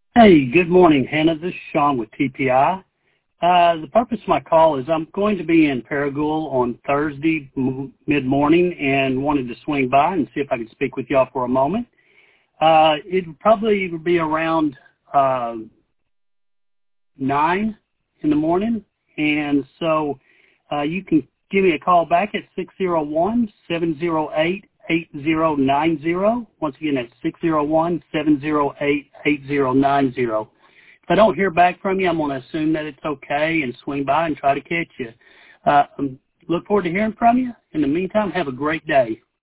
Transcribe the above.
Hey, good morning, Hannah. This is Sean with TPI. The purpose of my call is I'm going to be in Paragould on Thursday mid-morning and wanted to swing by and see if I could speak with y'all for a moment. It would probably be around 9 in the morning, and so you can give me a call back at 601-708-8090. Once again, that's 601-708-8090. If I don't hear back from you, I'm going to assume that it's okay and swing by and try to catch you. Look forward to hearing from you. In the meantime, have a great day.